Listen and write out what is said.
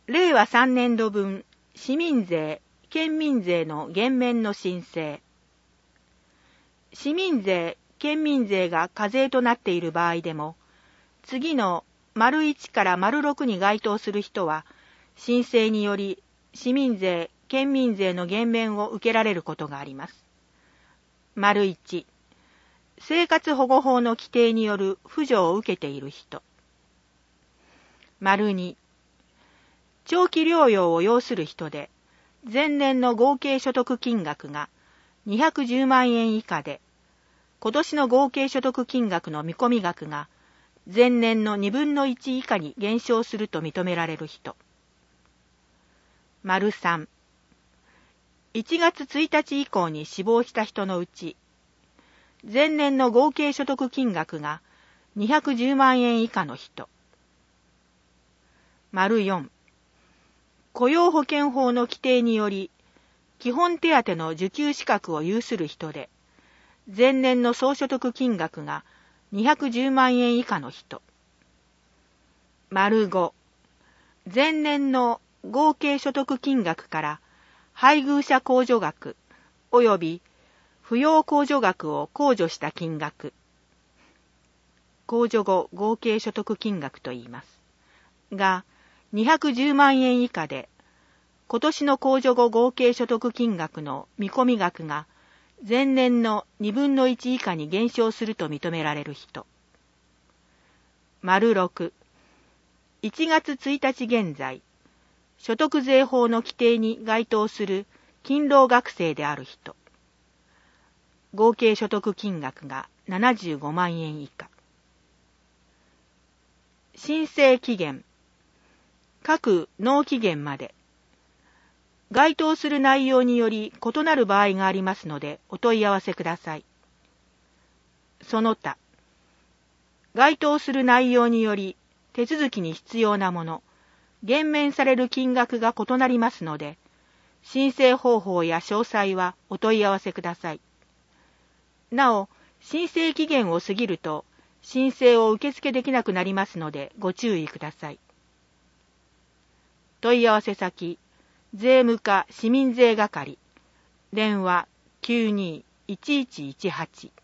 令和3年度分市民税・県民税の減免の申請。市民税・県民税が課税となっている場合でも、次の丸1から丸6に該当する人は、申請により市民税・県民税の減免を受けられることがあります。丸1、生活保護法の規定による扶助を受けている人。丸2、長期療養を要する人で、前年の合計所得金額が210万円以下で、今年の合計所得金額の見込み額が前年の2分の1以下に減少すると認められる人。丸3、1月1日以降に死亡した人のうち、前年の合計所得金額が210万円以下の人。丸4、雇用保険法の規定により、基本手当の受給資格を有する人で、前年の総所得金額が210万円以下の人。丸5、前年の合計所得金額から配偶者控除額及び扶養控除額を控除した金額。控除後合計所得金額と言います。が、210万円以下で、今年の控除後合計所得金額の見込み額が前年の2分の1以下に減少すると認められる人。丸6、1月1日現在、所得税法の規定に該当する勤労学生である人。合計所得金額が75万円以下。申請期限。各納期限まで。該当する内容により異なる場合がありますのでお問い合わせください。その他、該当する内容により手続きに必要なもの、減免される金額が異なりますので、申請方法や詳細はお問い合わせください。なお、申請期限を過ぎると申請を受付できなくなりますのでご注意ください。問い合わせ先、税務課市民税係、電話 92-1118